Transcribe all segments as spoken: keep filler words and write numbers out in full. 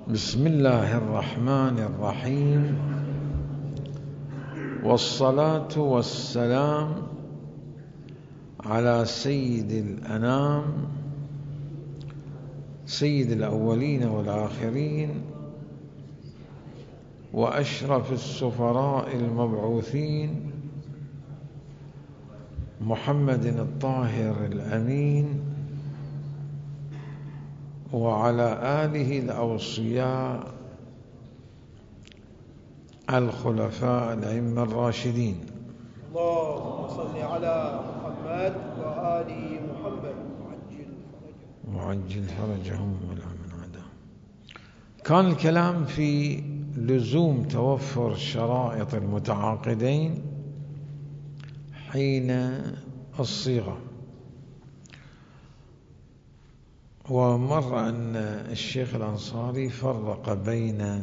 بسم الله الرحمن الرحيم، والصلاة والسلام على سيد الأنام، سيد الأولين والآخرين، وأشرف السفراء المبعوثين، محمد الطاهر الأمين، وعلى آله الأوصياء الخلفاء الأئمة الراشدين. اللهم صل على محمد وآل محمد وعجل فرجهم وعجل فرجهم والأمن عداهم. كان الكلام في لزوم توفر شرائط المتعاقدين حين الصيغة، ومر أن الشيخ الأنصاري فرق بين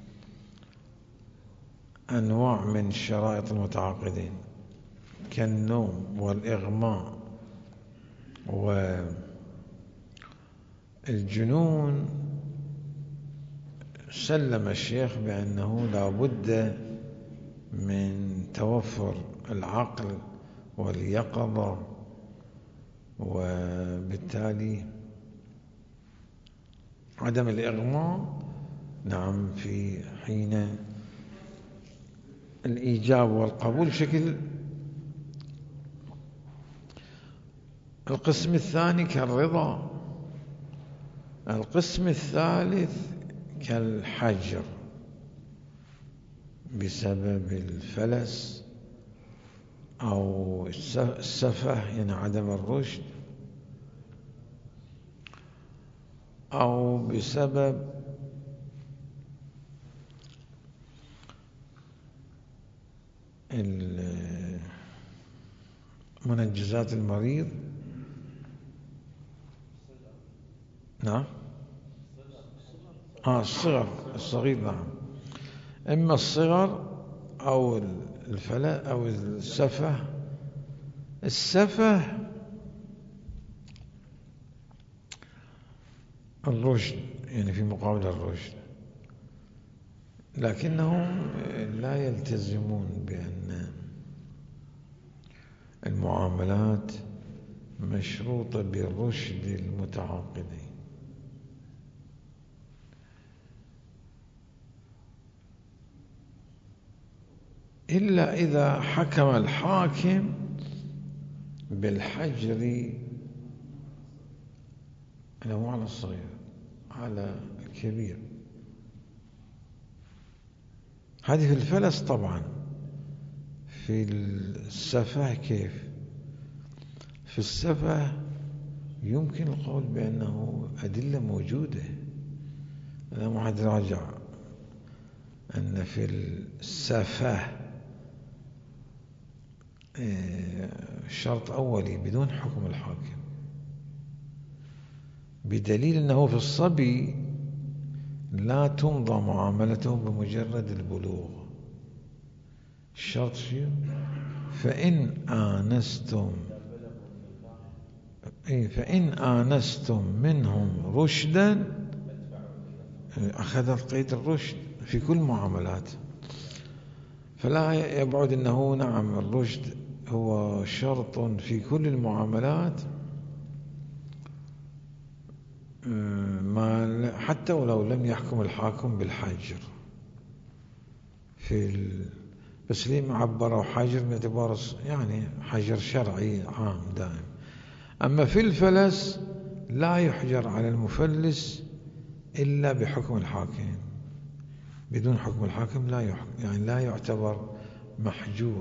أنواع من شرائط المتعاقدين كالنوم والإغماء والجنون. سلم الشيخ بأنه لا بد من توفر العقل واليقظة، وبالتالي عدم الإغماء نعم في حين الإيجاب والقبول بشكل. القسم الثاني كالرضا. القسم الثالث كالحجر بسبب الفلس أو السفه، يعني عدم الرشد، أو بسبب منجزات المريض. نعم آه الصغر الصغير نعم، إما الصغر أو الفلا أو السفه. السفه الرشد، يعني في مقابل الرشد، لكنهم لا يلتزمون بأن المعاملات مشروطة بالرشد المتعاقدين، إلا إذا حكم الحاكم بالحجر له على الصغير على الكبير. هذه في الفلس طبعا. في السفه كيف؟ في السفه يمكن القول بأنه أدلة موجودة. أنا واحد راجع أن في السفه شرط أولي بدون حكم الحاكم، بدليل أنه في الصبي لا تمضى معاملته بمجرد البلوغ. الشرط شيء فإن آنستم فإن آنستم منهم رشدا، أخذ القيد الرشد في كل معاملات. فلا يبعد أنه نعم الرشد هو شرط في كل المعاملات، ما حتى ولو لم يحكم الحاكم بالحجر. في ال... بس ليه عبروا حجر باعتبار يعني حجر شرعي عام دائم. أما في الفلس لا يحجر على المفلس إلا بحكم الحاكم، بدون حكم الحاكم لا يحكم، يعني لا يعتبر محجور.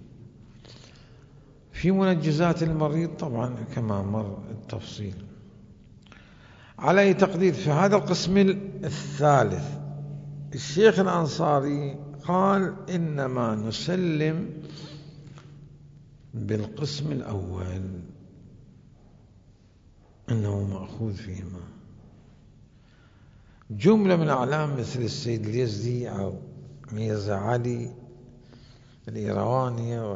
في منجزات المريض طبعا كما مر التفصيل. على أي تقدير في هذا القسم الثالث الشيخ الأنصاري قال إنما نسلم بالقسم الأول أنه مأخوذ فيهما. جملة من أعلام مثل السيد اليزدي أو ميرزا علي الإيرواني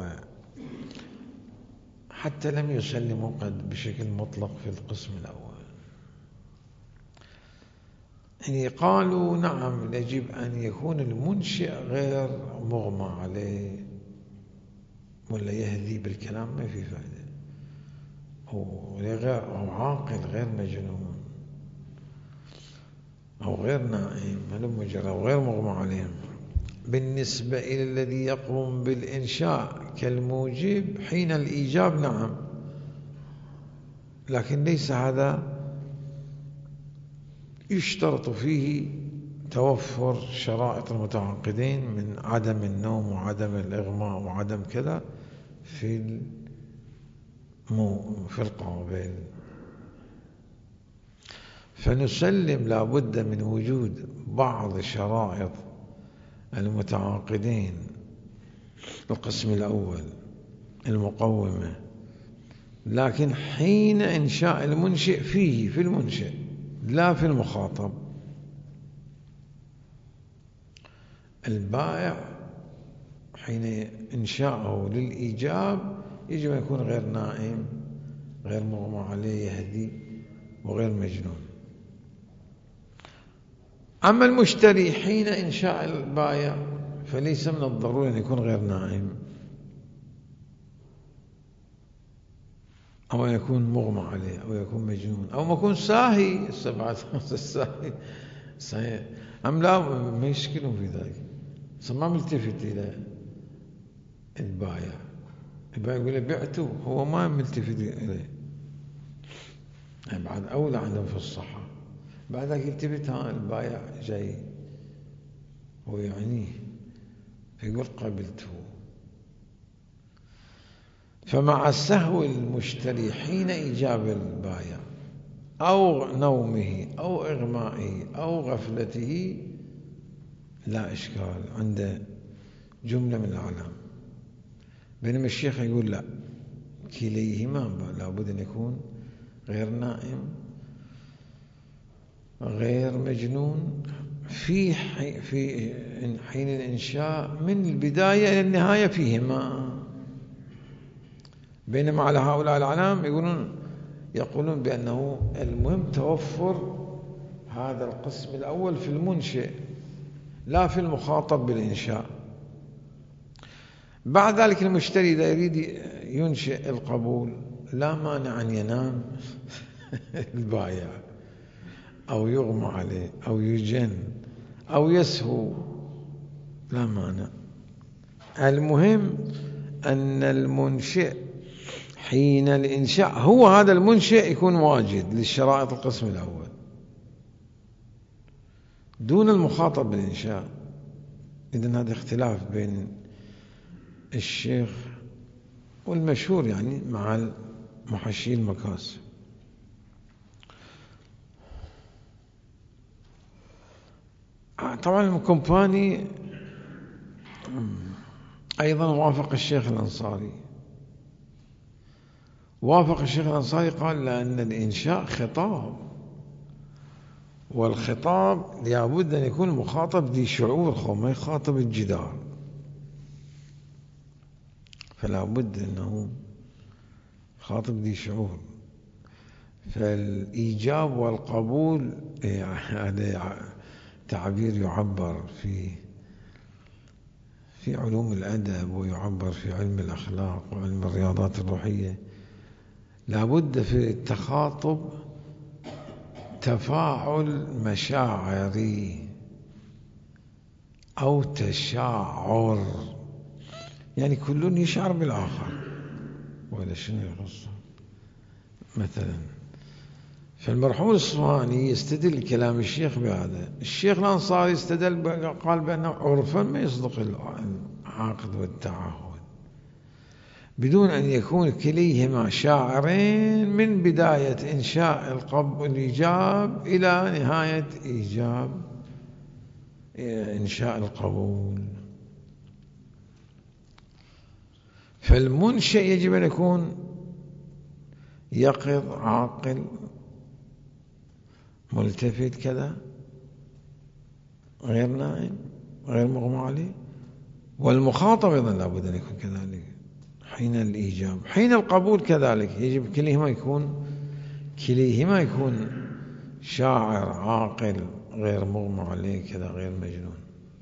حتى لم يسلموا قد بشكل مطلق في القسم الأول. يعني قالوا نعم يجب أن يكون المنشئ غير مغمى عليه، ولا يهدي بالكلام ما في فائدة، أو غير أو عاقل غير مجنون أو غير نائم هلم مجرى أو غير مغمى عليهم. بالنسبة إلى الذي يقوم بالإنشاء كالموجب حين الإيجاب نعم، لكن ليس هذا يشترط فيه توفر شرائط المتعاقدين من عدم النوم وعدم الإغماء وعدم كذا في في القابل. فنسلم لابد من وجود بعض شرائط المتعاقدين القسم الأول المقومة، لكن حين إنشاء المنشئ فيه في المنشئ لا في المخاطب. البائع حين إنشاءه للإيجاب يجب أن يكون غير نائم غير مغمى عليه يهدي وغير مجنون. أما المشتري حين إنشاء البائع فليس من الضروري أن يكون غير نائم أو يكون مغمى عليه أو يكون مجنون أو يكون ساهي. السبعة الساهي صحيح أم لا ما يشكلون في ذلك، ما ملتفت إلى البائع. البائع يقول له بعته هو ما ملتفت إليه، بعد أولى عندهم في الصحة. بعد ذلك يلتفت ها البائع جاي ويعنيه يقول قبلته. فمع سهو المشتري حين إيجاب البائع أو نومه أو إغمائه أو غفلته لا إشكال عند جملة من الأعلام. بينما الشيخ يقول لا، كليهما لابد أن يكون غير نائم غير مجنون في في حين الإنشاء من البداية إلى النهاية فيهما. بينما على هؤلاء الأعلام يقولون يقولون بأنه المهم توفر هذا القسم الأول في المنشئ لا في المخاطب بالإنشاء. بعد ذلك المشتري إذا يريد ينشئ القبول لا مانع أن ينام البائع أو يغمى عليه أو يجن أو يسهو، لا مانع. المهم أن المنشئ حين الإنشاء هو هذا المنشئ يكون واجد للشرائط القسم الأول دون المخاطب بالإنشاء. إذن هذا اختلاف بين الشيخ والمشهور يعني مع محشي المكاسب. طبعا الكومباني أيضا وافق الشيخ الأنصاري وافق الشيخ الأنصاري قال لأن الإنشاء خطاب، والخطاب لابد أن يكون مخاطب ذي شعور خو ما يخاطب الجدار، فلا بد أنه خاطب ذي شعور. فالإيجاب والقبول هذا تعبير يعبر في في علوم الأدب ويعبر في علم الأخلاق وعلم الرياضات الروحية. لابد في التخاطب تفاعل مشاعري أو تشاعر، يعني كل يشعر بالآخر ولا شنو يخصه مثلا. فالمرحوم الإصفهاني يستدل كلام الشيخ بهذا. الشيخ الأنصاري استدل قال بأنه عرفا ما يصدق العقد والتعهد بدون أن يكون كليهما شاعرين من بداية إنشاء القبول الإيجاب إلى نهاية إيجاب إنشاء القبول. فالمنشئ يجب أن يكون يقظ عاقل ملتفت كذا غير نائم غير مغمى عليه، والمخاطب أيضا لابد أن يكون كذلك حين الإيجاب. حين القبول كذلك يجب كليهما يكون كليهما يكون شاعر عاقل غير مغمى عليه كذا غير مجنون.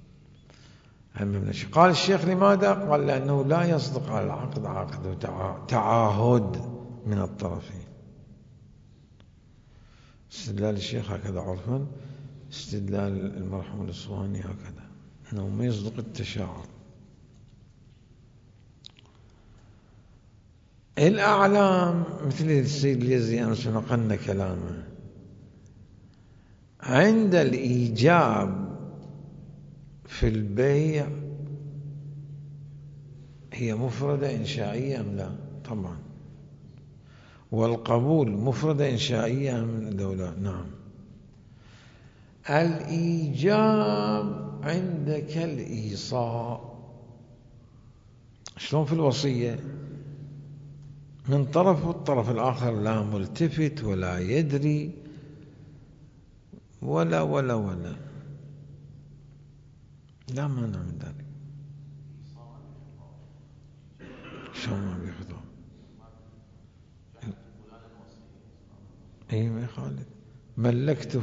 قال الشيخ لماذا؟ قال لأنه لا يصدق على العقد عقد تعاهد من الطرفين. استدلال الشيخ هكذا عرفا، استدلال المرحوم الأسواني هكذا، أنه ما يصدق التشاعر. الأعلام مثل السيد اليزي أمس نقلنا كلامه، عند الإيجاب في البيع هي مفردة إنشائية أم لا؟ طبعا. والقبول مفردة إنشائية أم لا؟ نعم. الإيجاب عندك الإيصاء. شلون في الوصية؟ من طرف والطرف الآخر لا ملتفت ولا يدري ولا ولا ولا لا مانع من ذلك. شلون ما بيخطأ؟ اي ما يخالف. ملكته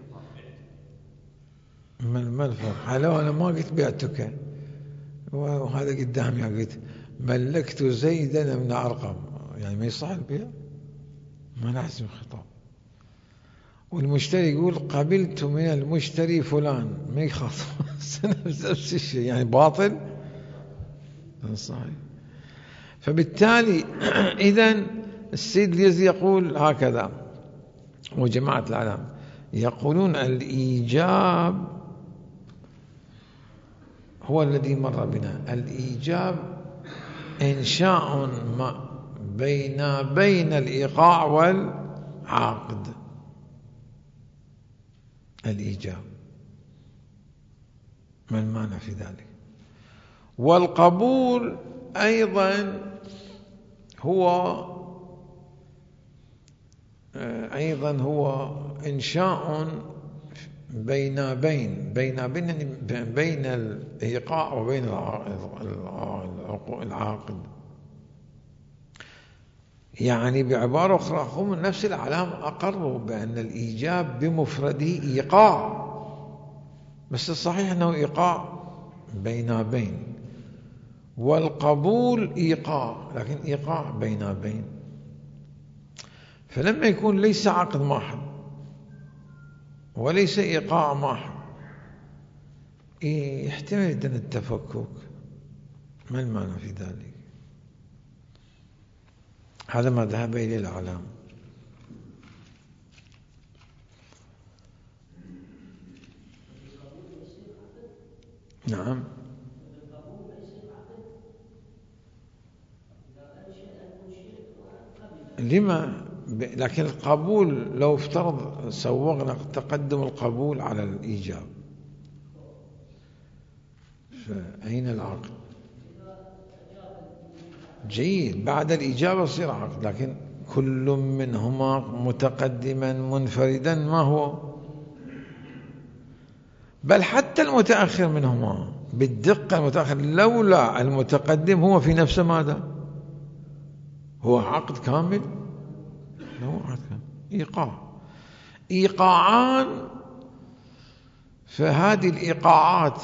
ما الفرق؟ لو انا ما قلت بعتك وهذا قدامي قلت ملكت زيدا من ارقم، يعني ما يصح البيع، ما نحسب خطاب. والمشتري يقول قبلت من المشتري فلان، ما يخاطب نفس الشيء، يعني باطل صحيح. فبالتالي إذن السيد اليزي يقول هكذا، وجماعة العلام يقولون الإيجاب هو الذي مر بنا. الإيجاب إنشاء ما بين بين الإيقاع والعقد. الإيجاب ما المانع في ذلك؟ والقبول أيضا هو أيضا هو إنشاء بين بين بين بين بين الإيقاع وبين العاقد. يعني بعبارة أخرى هم نفس الأعلام أقروا بأن الإيجاب بمفرده إيقاع، بس الصحيح أنه إيقاع بين بين، والقبول إيقاع لكن إيقاع بين بين. فلما يكون ليس عقد محض وليس إيقاع محض يحتمل أن التفكك، ما المعنى في ذلك؟ هذا ما ذهب إليه الأعلام. نعم. لما؟ لكن القبول لو افترض سوغنا تقدم القبول على الإيجاب، فأين العقد؟ جيد، بعد الإجابة يصير عقد، لكن كل منهما متقدما منفردا ما هو، بل حتى المتأخر منهما بالدقة المتأخر لولا المتقدم هو في نفسه ماذا؟ هو عقد كامل؟ هو عقد كامل. إيقاع إيقاعان. فهذه الإيقاعات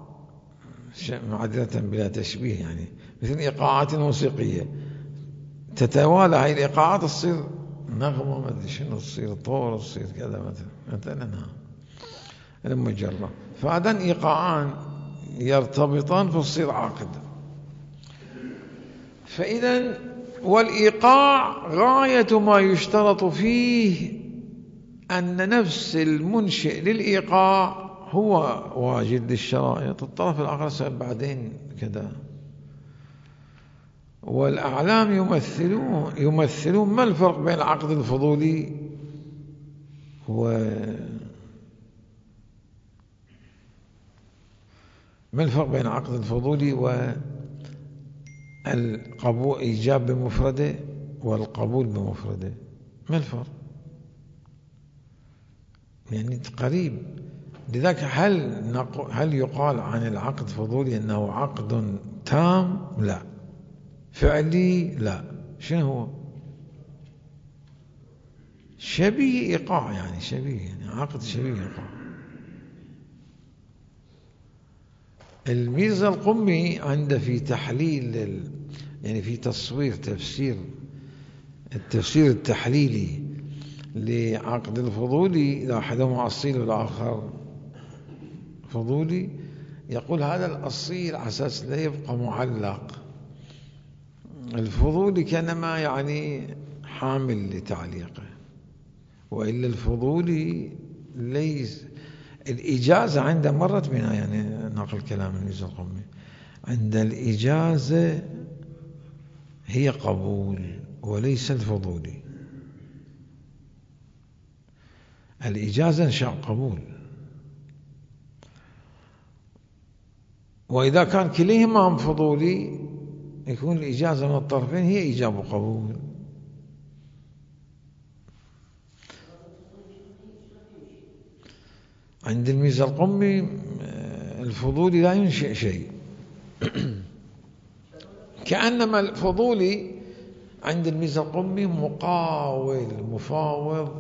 معدلة بلا تشبيه، يعني مثل إيقاعات موسيقية تتوالى هاي الإيقاعات تصير نغمة ما أدري شنو، تصير طور، تصير كذا مثلا مثلا المجرة. فهذان إيقاعان يرتبطان فتصير عقد. فإذا والإيقاع غاية ما يشترط فيه أن نفس المنشئ للإيقاع هو واجد للشرائط، الطرف الآخر سأل بعدين كذا. والأعلام يمثلون يمثلون ما الفرق بين العقد الفضولي و ما الفرق بين العقد الفضولي والقبول إيجاب بمفرده والقبول بمفرده؟ ما الفرق؟ يعني قريب. لذلك هل نقول هل يقال عن العقد الفضولي أنه عقد تام؟ لا. فعلي؟ لا. شنو هو؟ شبيه إيقاع، يعني شبيه، يعني عقد شبيه إيقاع. الميزة القمي عنده في تحليل، يعني في تصوير تفسير التفسير التحليلي لعقد الفضولي، إذا أحدهما أصيل والآخر فضولي، يقول هذا الأصيل على أساس لا يبقى معلق، الفضولي كانما يعني حامل لتعليقه، وإلا الفضولي ليس. الإجازة عنده مرت بنا، يعني نقل كلام الميزة القمي، عند الإجازة هي قبول وليس الفضولي. الإجازة إنشاء قبول، وإذا كان كليهما فضولي يكون الإجازة من الطرفين هي إيجاب وقبول. عند الميزة القمي الفضولي لا ينشئ شيء كأنما الفضولي عند الميزة القمي مقاول مفاوض،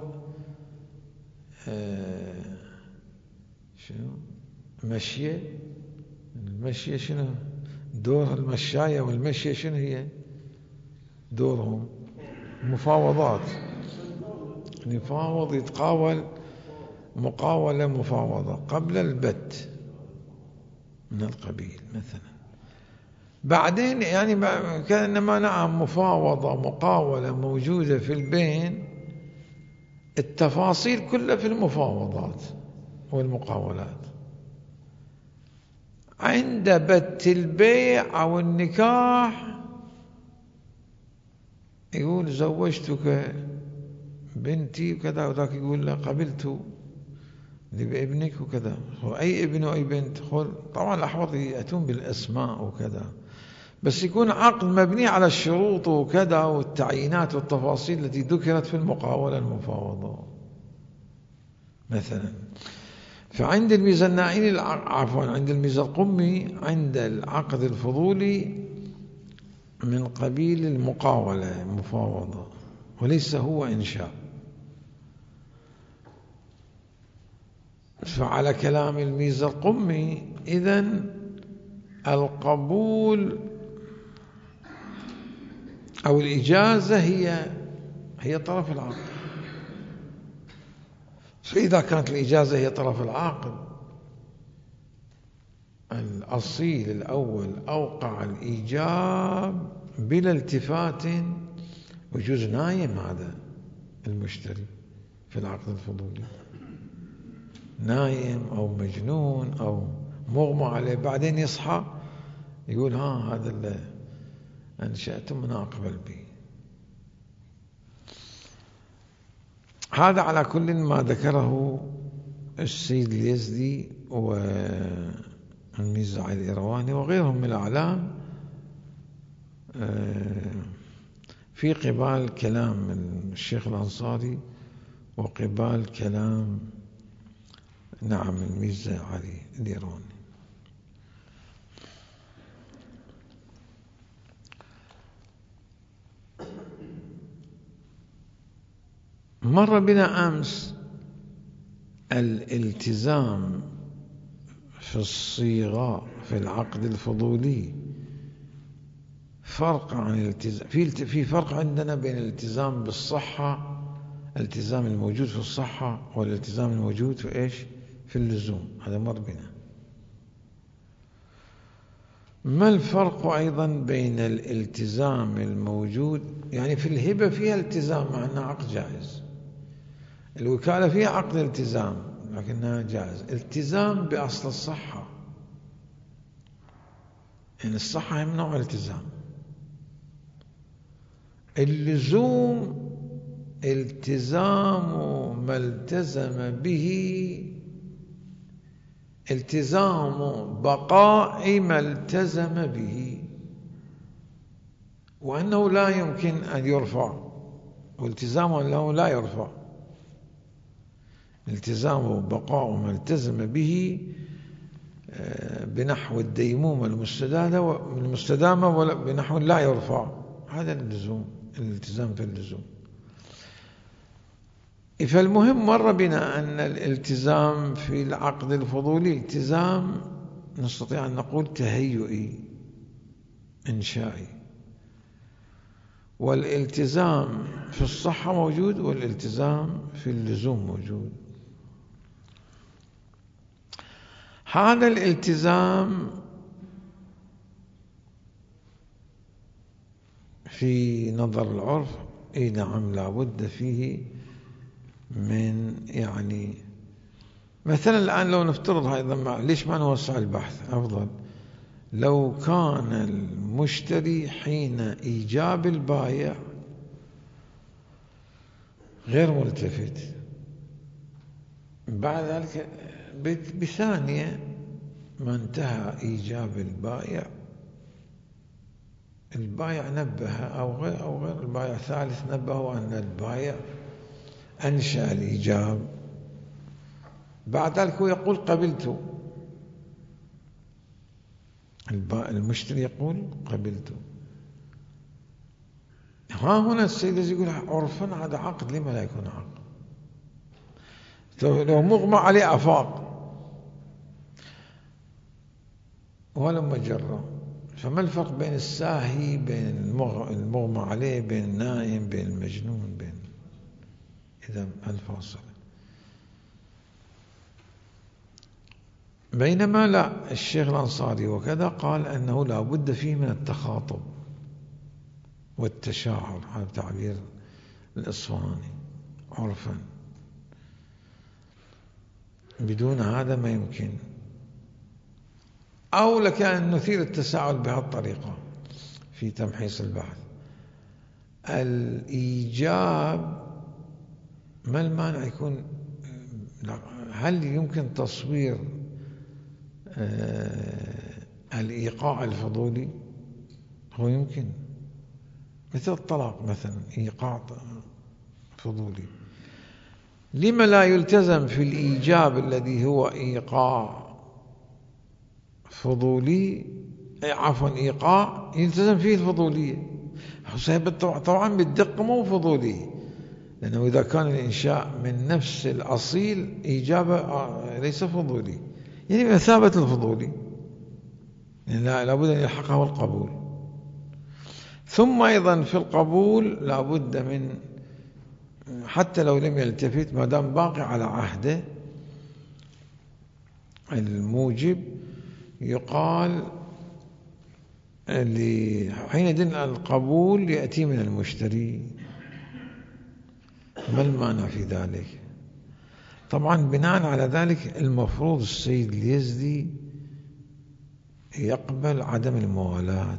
آه شنو مشية، المشية شنو دور المشاية والمشية، شنو هي دورهم؟ مفاوضات، يفاوض يتقاول، مقاولة مفاوضة قبل البت من القبيل مثلا. بعدين يعني كأنما نعم مفاوضة مقاولة موجودة في البين، التفاصيل كلها في المفاوضات والمقاولات. عند بت البيع أو النكاح يقول زوجتك بنتي وكذا، وذاك يقول له قبلت لابنك وكذا، أي ابن وأي بنت. طبعا الأحوط يأتون بالأسماء وكذا، بس يكون عقد مبني على الشروط وكذا والتعيينات والتفاصيل التي ذكرت في المقاولة المفاوضة مثلا. فعند الميزة النائين عفوا عند الميزة القمي عند العقد الفضولي من قبيل المقاولة المفاوضة وليس هو إنشاء. فعلى كلام الميزة القمي إذن القبول أو الإجازة هي هي طرف العقد. فإذا كانت الإجازة هي طرف العقد، الأصيل الأول أوقع الإيجاب بلا التفات، ويجوز نايم هذا المشتري في العقد الفضولي، نايم أو مجنون أو مغمى عليه، بعدين يصحى يقول ها هذا اللي أنشأتم أنا أقبل به. هذا على كل ما ذكره السيد اليزدي والميزة الإيرواني وغيرهم من الأعلام في قبال كلام الشيخ الأنصاري وقبال كلام نعم الميزة علي الإيرواني. مر بنا أمس الالتزام في الصيغة في العقد الفضولي، فرق عن الالتزام في في فرق عندنا بين الالتزام بالصحة، الالتزام الموجود في الصحة، والالتزام الموجود في ايش؟ في اللزوم. هذا مر بنا. ما الفرق أيضا بين الالتزام الموجود، يعني في الهبة فيها التزام مع أنها عقد جائز، الوكالة فيها عقد التزام لكنها جائز، التزام بأصل الصحة، يعني الصحة هي نوع التزام. اللزوم التزام ما التزم به، التزام بقاء ما التزم به، وأنه لا يمكن أن يرفع، والتزام أنه لا يرفع. التزام بقاء ما التزم به بنحو الديمومة المستدامة المستدامة بنحو لا يرفع، هذا اللزوم، الالتزام في اللزوم. فالمهم مر بنا أن الالتزام في العقد الفضولي التزام نستطيع أن نقول تهيئي إنشائي. والالتزام في الصحة موجود، والالتزام في اللزوم موجود. هذا الالتزام في نظر العرف اي نعم لابد فيه من، يعني مثلا الآن لو نفترض هذا، ليش ما نوسع البحث أفضل؟ لو كان المشتري حين إيجاب البائع غير ملتفت، بعد ذلك بثانية ما انتهى إيجاب البائع، البائع نبه أو غير أو غير البائع ثالث نبه أن البائع أنشأ الإيجاب، بعد ذلك هو يقول قبلت، المشتري يقول قبلت. ها هنا السيد يقول عرفا هذا عقد، لما لا يكون عقد؟ لو مغمى عليه أفاق ولما جرى، فما الفرق بين الساهي، بين المغمى عليه، بين النائم، بين المجنون، بين إذا الفاصل؟ بينما لا، الشيخ الأنصاري وكذا قال أنه لا بد فيه من التخاطب والتشاعر، هذا تعبير الإصفهاني عرفا، بدون هذا ما يمكن. أو لك أن نثير التساؤل بهالطريقة في تمحيص البحث. الإيجاب ما المانع يكون، هل يمكن تصوير الإيقاع الفضولي؟ هو يمكن، مثل الطلاق مثلا إيقاع فضولي. لما لا يلتزم في الإيجاب الذي هو إيقاع فضولي، عفوا إيقاع يلتزم فيه الفضولية؟ طبعا بالدقة مو فضولي، لأنه إذا كان الإنشاء من نفس الأصيل إيجابه ليس فضولي، يعني بمثابة الفضولي، يعني لابد أن يلحقه القبول. ثم أيضا في القبول لابد من، حتى لو لم يلتفت ما دام باقي على عهده الموجب، يقال حينئذ القبول يأتي من المشتري. ما المانع في ذلك؟ طبعا بناء على ذلك المفروض السيد اليزدي يقبل عدم الموالاة.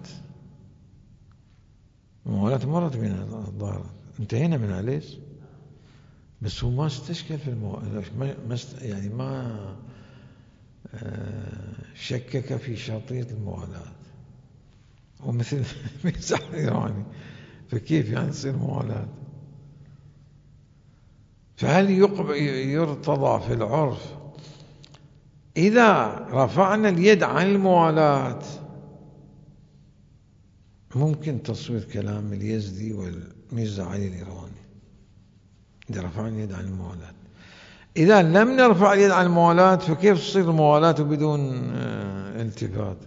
الموالاة مرت من الضارة، انتهينا من عليس، بس هو ما استشكل في الموالاة، ما يعني ما شكك في شرطية الموالاة، ومثل ميزان إيراني، فكيف يعني تصير موالاة؟ فهل يرتضى في العرف إذا رفعنا اليد عن الموالاة؟ ممكن تصوير كلام اليزدي والميرزا علي الإيراني، إذا رفعنا اليد عن الموالاة. إذا لم نرفع اليد عن الموالاة فكيف تصير الموالاة بدون التفات؟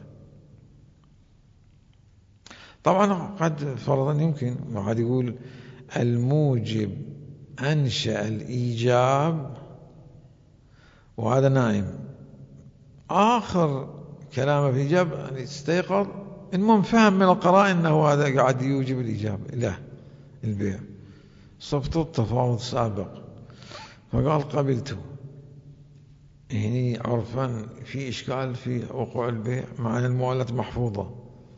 طبعا قد فرضا يمكن وقد يقول الموجب أنشأ الإيجاب وهذا نائم، آخر كلامه في الإيجاب استيقظ، المهم فهم من القرائن أنه هذا قاعد يوجب الإيجاب له البيع، صفت التفاوض سابق، فقال قبلته. هني عرفا في إشكال في وقوع البيع مع أن الموالاة محفوظة،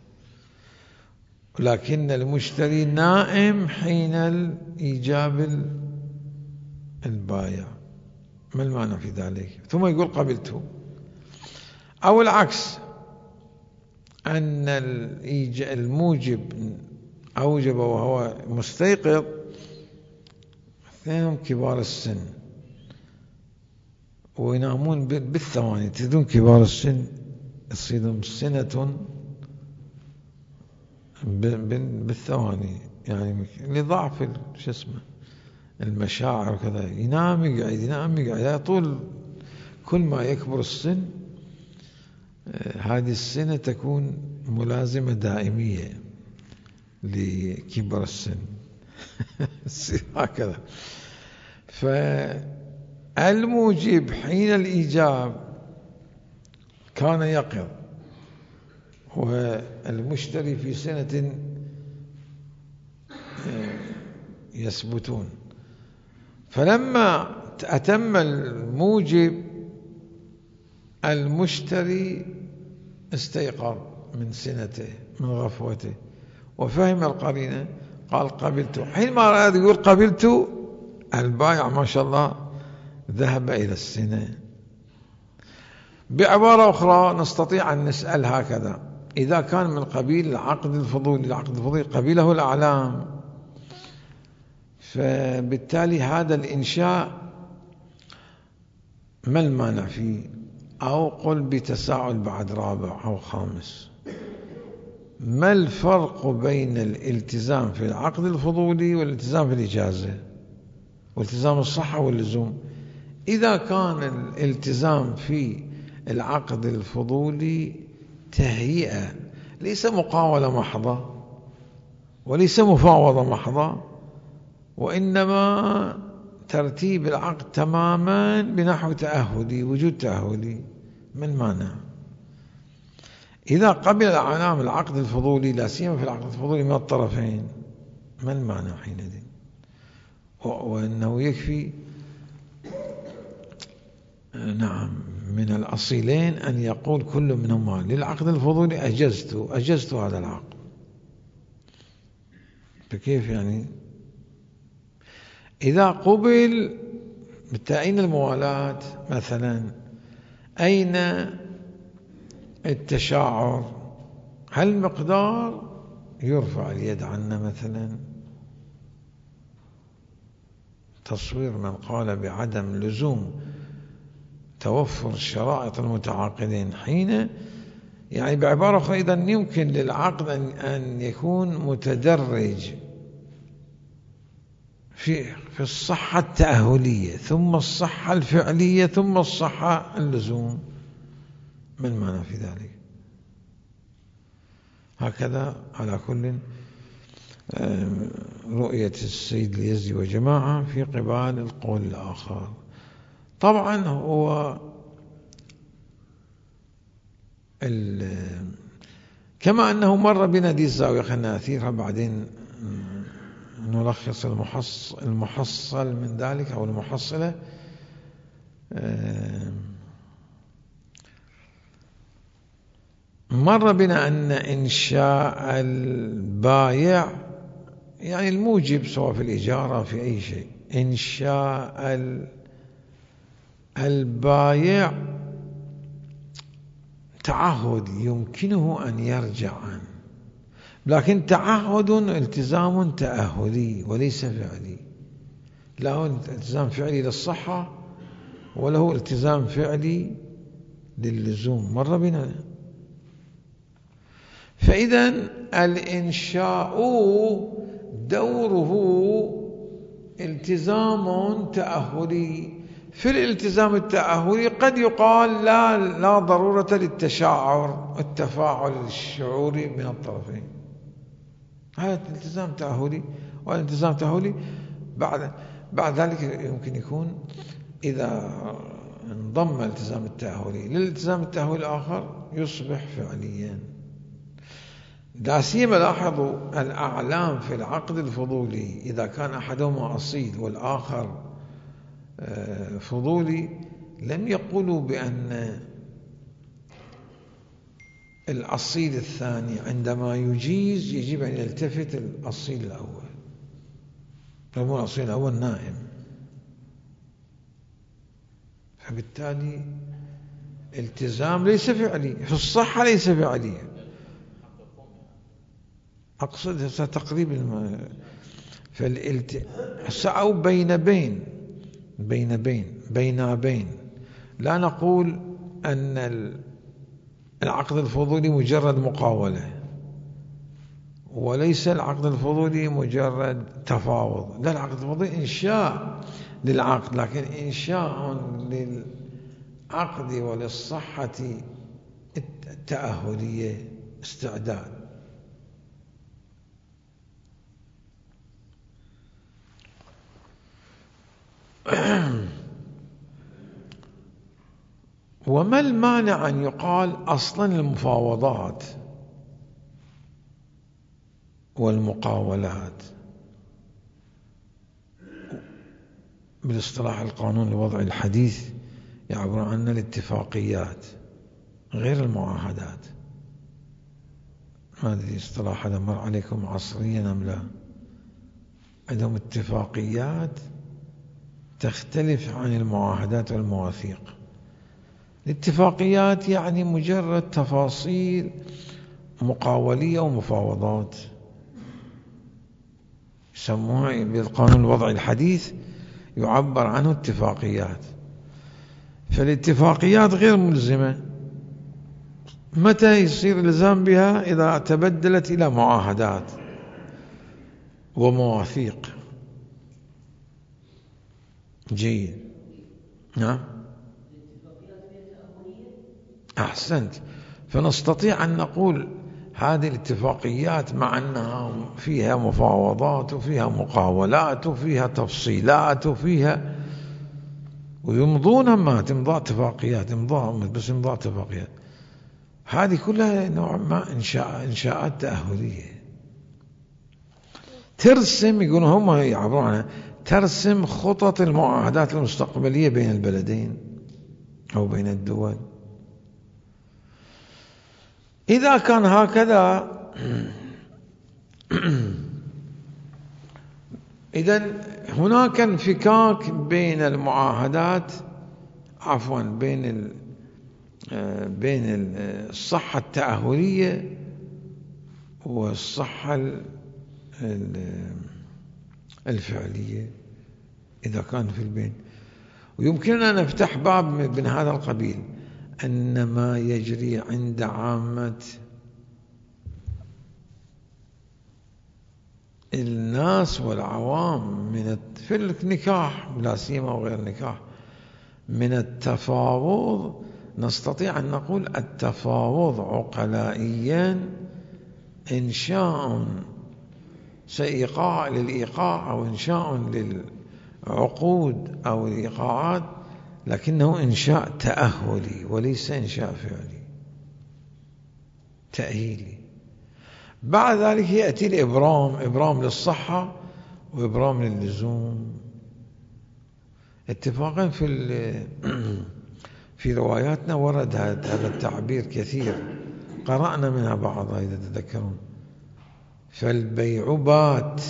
لكن المشتري نائم حين الإيجاب البائع، ما المعنى في ذلك؟ ثم يقول قبلته. أو العكس، أن الموجب أوجب وهو مستيقظ، اثنينهم كبار السن وينامون بالثواني، تدون كبار السن يصيدهم سنة بالثواني، يعني لضعف شو اسمه المشاعر وكذا، ينام يقعد ينام يقعد طول، كل ما يكبر السن هذه السنة تكون ملازمة دائمية لكبر السن هكذا. فالموجب حين الإيجاب كان يقظ، والمشتري في سنة يثبتون. فلما أتم الموجب المشتري استيقظ من سنته من غفوته وفهم القرينة، قال قبلت. حينما أراد يقول قبلت، البائع ما شاء الله ذهب إلى السنة. بعبارة أخرى نستطيع أن نسأل هكذا: إذا كان من قبيل العقد الفضولي، العقد الفضولي قبيله الأعلام، فبالتالي هذا الإنشاء ما المانع فيه؟ أو قل بتساؤل بعد رابع أو خامس: ما الفرق بين الالتزام في العقد الفضولي والالتزام في الإجازة والتزام الصحة واللزوم؟ إذا كان الالتزام في العقد الفضولي تهيئة، ليس مقاولة محضة وليس مفاوضة محضة، وإنما ترتيب العقد تماما بنحو تأهلي، وجود تأهلي، ما المانع؟ إذا قبل الأعلام العقد الفضولي، لا سيما في العقد الفضولي من الطرفين، ما المانع حينئذ؟ وأنه يكفي نعم من الأصيلين أن يقول كل منهما للعقد الفضولي أجزت أجزت هذا العقد. فكيف يعني؟ إذا قبل بالتأين الموالاة مثلا، أين التشاعر؟ هل مقدار يرفع اليد عنا مثلا؟ تصوير من قال بعدم لزوم توفر شرائط المتعاقدين حين، يعني بعبارة أخرى أيضا يمكن للعقد أن يكون متدرج في في الصحة التأهلية، ثم الصحة الفعلية، ثم الصحة اللزوم. ما المعنى في ذلك؟ هكذا على كل رؤية السيد اليزدي وجماعة في قبال القول الآخر. طبعا هو كما أنه مر بنا دي الزاوية، خلنا نثيرها بعدين نلخص المحصل, المحصل من ذلك أو المحصلة. مر بنا أن إنشاء البايع يعني الموجب سواء في الإجارة في أي شيء، إنشاء البايع تعهد يمكنه أن يرجع عنه، لكن تعهد التزام تأهلي وليس فعلي. له التزام فعلي للصحة وله التزام فعلي للزوم، مر بنا. فإذا الإنشاء دوره التزام تأهلي. في الالتزام التأهلي قد يقال لا لا ضرورة للتشاعر التفاعل الشعوري من الطرفين، هذا الالتزام تأهلي. والالتزام تأهلي بعد بعد ذلك يمكن يكون إذا انضم الالتزام التأهلي للالتزام التأهلي الآخر يصبح فعليا. لا سيما لاحظوا الأعلام في العقد الفضولي إذا كان أحدهما أصيل والآخر فضولي، لم يقولوا بأن الأصيل الثاني عندما يجيز يجب أن يلتفت الأصيل الأول، فهو الأصيل الأول نائم، فبالتالي التزام ليس فعلي، في الصحة ليس فعلي. أقصد تقريب الم... فالالت... أو بين بين بين بين بين بين لا نقول أن العقد الفضولي مجرد مقاولة، وليس العقد الفضولي مجرد تفاوض، لا، العقد الفضولي إنشاء للعقد، لكن إنشاء للعقد وللصحة التأهلية، استعداد. وما المانع أن يقال أصلا المفاوضات والمقاولات بالاصطلاح القانون الوضعي الحديث يعبر عنها الاتفاقيات غير المعاهدات. ما أدري اصطلاح هذا مر عليكم عصريا أم لا؟ عندهم اتفاقيات تختلف عن المعاهدات والمواثيق. الاتفاقيات يعني مجرد تفاصيل مقاولية ومفاوضات، يسموها بالقانون الوضعي الحديث يعبر عنه اتفاقيات. فالاتفاقيات غير ملزمة. متى يصير الزام بها؟ إذا تبدلت إلى معاهدات ومواثيق. جيد. نعم أحسنت. فنستطيع أن نقول هذه الاتفاقيات مع أنها فيها مفاوضات وفيها مقاولات وفيها تفصيلات وفيها ويمضون ما تمضى اتفاقيات، امضاء بس امضاء اتفاقيات، هذه كلها نوع ما إنشاء إنشاءات تأهلية ترسم، يقولون هم يعبرون عنها، ترسم خطط المعاهدات المستقبلية بين البلدين أو بين الدول. إذا كان هكذا إذن هناك انفكاك بين المعاهدات عفوا بين ال بين الصحة التأهلية والصحة الفعلية إذا كان في البين. ويمكننا نفتح باب من هذا القبيل أن ما يجري عند عامة الناس والعوام من في النكاح لا سيما وغير النكاح من التفاوض، نستطيع أن نقول التفاوض عقلائيا إنشاء سإيقاع للإيقاع أو إنشاء للعقود أو الإيقاعات، لكنه إنشاء تأهلي وليس إنشاء فعلي تأهيلي. بعد ذلك يأتي الإبرام، إبرام للصحة وإبرام للزوم. اتفاقا في في رواياتنا ورد هذا التعبير كثير، قرأنا منها بعضها إذا تذكرون. فالبيع بات،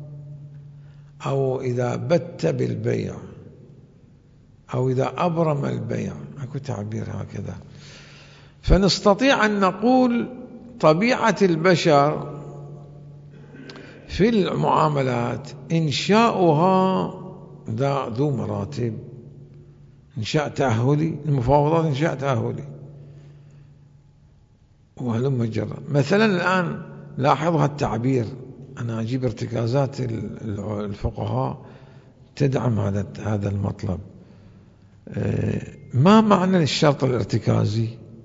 أو إذا بت بالبيع، أو إذا أبرم البيع، أكو تعبير هكذا. فنستطيع أن نقول طبيعة البشر في المعاملات إنشاؤها ذو مراتب. إنشاء تأهلي، المفاوضات إنشاء تأهلي وهلم جرا. مثلا الآن لاحظوا التعبير، أنا أجيب ارتكازات الفقهاء تدعم هذا هذا المطلب. ما معنى الشرط الارتكازي؟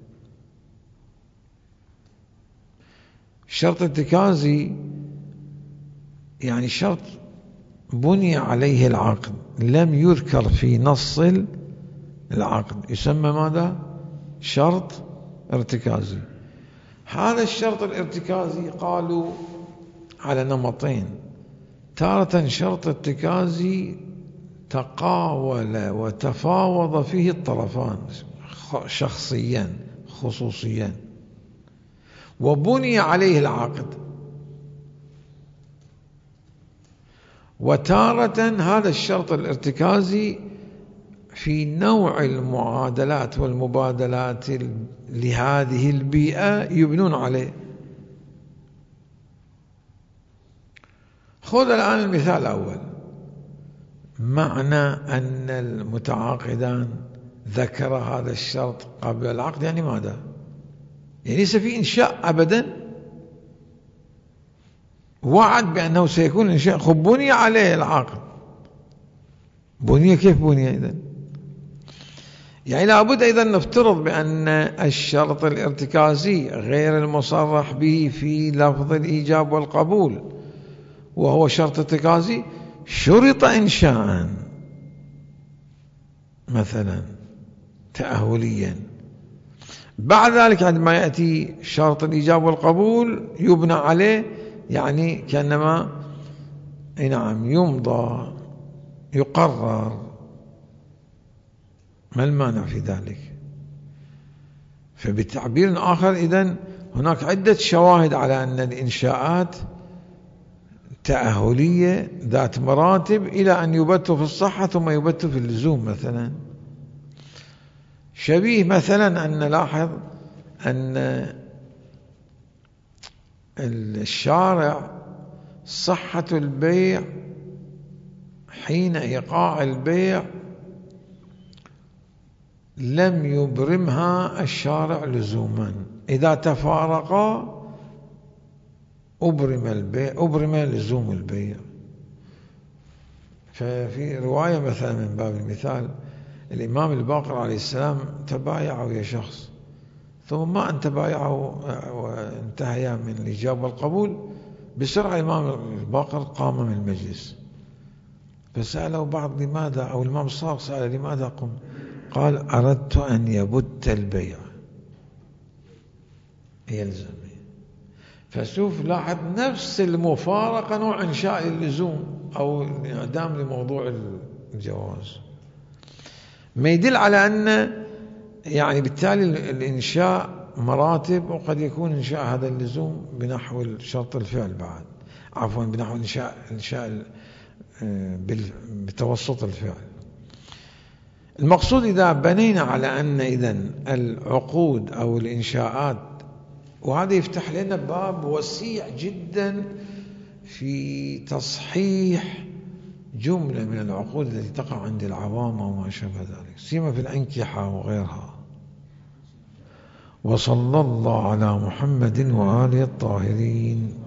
الشرط الارتكازي يعني شرط بني عليه العقد لم يذكر في نص العقد، يسمى ماذا؟ شرط ارتكازي. هذا الشرط الارتكازي قالوا على نمطين: تارة شرط ارتكازي تقاول وتفاوض فيه الطرفان شخصيا خصوصيا وبني عليه العقد، وتارة هذا الشرط الارتكازي في نوع المعادلات والمبادلات لهذه البيئة يبنون عليه. خذ الآن المثال الأول. معنى أن المتعاقدان ذكر هذا الشرط قبل العقد يعني ماذا؟ يعني ليس في إنشاء أبدا، وعد بأنه سيكون إنشاء، خب بني عليه العقد. بني كيف بني إذن؟ يعني لابد أيضا نفترض بأن الشرط الارتكازي غير المصرح به في لفظ الإيجاب والقبول، وهو شرط ارتكازي شرط إنشاء مثلا تأهليا، بعد ذلك عندما يأتي شرط الإيجاب والقبول يبنى عليه، يعني كأنما نعم يمضى يقرر. ما المانع في ذلك؟ فبتعبير آخر إذن هناك عدة شواهد على أن الإنشاءات تأهلية ذات مراتب إلى أن يبتوا في الصحة ثم يبتوا في اللزوم. مثلا شبيه مثلا أن نلاحظ أن الشارع صحة البيع حين إيقاع البيع لم يبرمها الشارع لزوما، إذا تفارقا أبرم البيع أبرم لزوم البيع. ففي رواية مثلا من باب المثال الإمام الباقر عليه السلام تبايع ويا شخص، ثم ما أن تبايعوا وانتهيا من الإجابة والقبول بسرعة الإمام الباقر قام من المجلس، فسأله بعض لماذا، أو الإمام الصادق سأل لماذا قم؟ قال أردت أن يبت البيع يلزمي. فشوف لاحظ نفس المفارقة نوع إنشاء اللزوم أو الإعدام لموضوع الجواز، ما يدل على أن يعني بالتالي الإنشاء مراتب، وقد يكون إنشاء هذا اللزوم بنحو شرط الفعل بعد، عفوا بنحو إنشاء إنشاء بتوسط الفعل. المقصود إذا بنينا على أن إذن العقود أو الإنشاءات، وهذا يفتح لنا باب وسيع جدا في تصحيح جملة من العقود التي تقع عند العوام وما شابه ذلك، سيما في الأنكحة وغيرها. وصلى الله على محمد وآله الطاهرين.